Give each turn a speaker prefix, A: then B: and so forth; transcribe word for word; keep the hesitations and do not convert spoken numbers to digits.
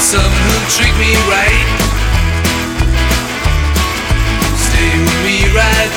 A: someone who'll treat me right. Stay with me right